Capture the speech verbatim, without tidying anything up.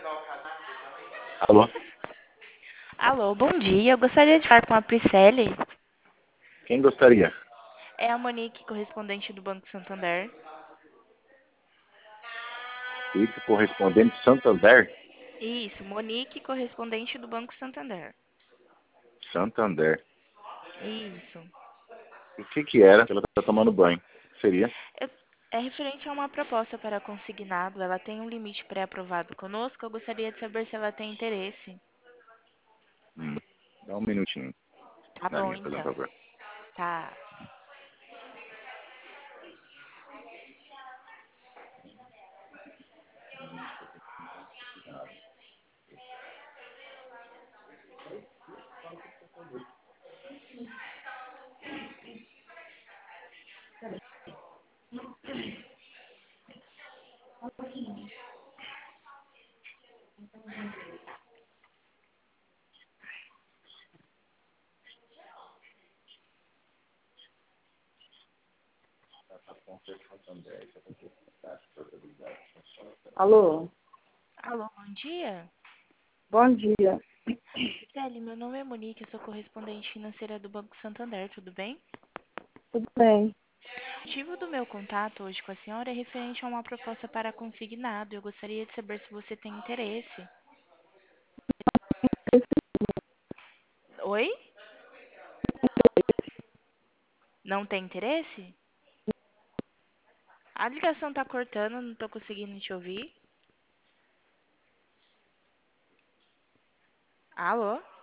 Alô? Alô, bom dia. Eu gostaria de falar com a Priscele. Quem gostaria? É a Monique, correspondente do Banco Santander. Fica correspondente Santander? Isso, Monique, correspondente do Banco Santander. Santander. Isso. O que que era? Ela está tomando banho. Seria? Eu- É referente a uma proposta para consignado. Ela tem um limite pré-aprovado conosco. Eu gostaria de saber se ela tem interesse. Hum, Dá um minutinho Tá na bom, linha, fazendo então. favor. Tá. Alô, Alô, bom dia. bom dia. Priscele, meu nome é Monique. Eu sou correspondente financeira do Banco Santander. Tudo bem? Tudo bem? O motivo do meu contato hoje com a senhora é referente a uma proposta para consignado. Eu gostaria de saber se você tem interesse. Oi? Não tem interesse? A ligação tá cortando, não tô conseguindo te ouvir. Alô?